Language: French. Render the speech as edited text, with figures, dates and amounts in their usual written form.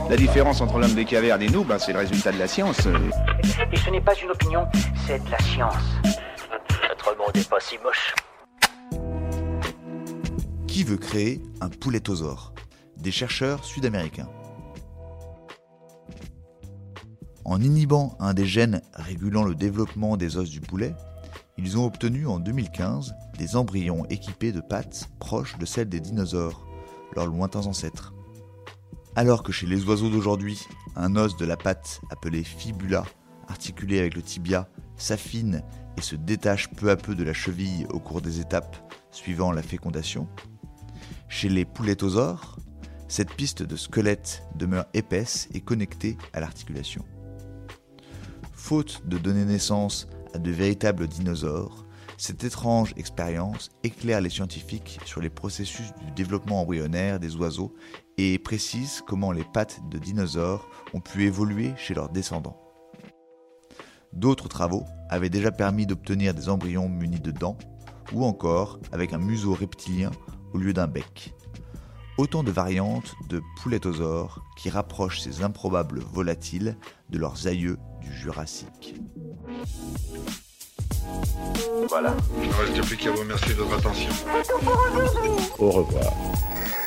La différence entre l'homme des cavernes et nous, c'est le résultat de la science. Et ce n'est pas une opinion, c'est de la science. Notre monde n'est pas si moche. Qui veut créer un poulettosaure ? Des chercheurs sud-américains. En inhibant un des gènes régulant le développement des os du poulet, ils ont obtenu en 2015 des embryons équipés de pattes proches de celles des dinosaures, leurs lointains ancêtres. Alors que chez les oiseaux d'aujourd'hui, un os de la patte appelé fibula, articulé avec le tibia, s'affine et se détache peu à peu de la cheville au cours des étapes suivant la fécondation, chez les poulettosaures, cette piste de squelette demeure épaisse et connectée à l'articulation. Faute de donner naissance à de véritables dinosaures, cette étrange expérience éclaire les scientifiques sur les processus du développement embryonnaire des oiseaux et précise comment les pattes de dinosaures ont pu évoluer chez leurs descendants. D'autres travaux avaient déjà permis d'obtenir des embryons munis de dents, ou encore avec un museau reptilien au lieu d'un bec. Autant de variantes de poulettosaures qui rapprochent ces improbables volatiles de leurs aïeux du Jurassique. Voilà. Il ne reste plus qu'à vous remercier de votre attention. Au revoir.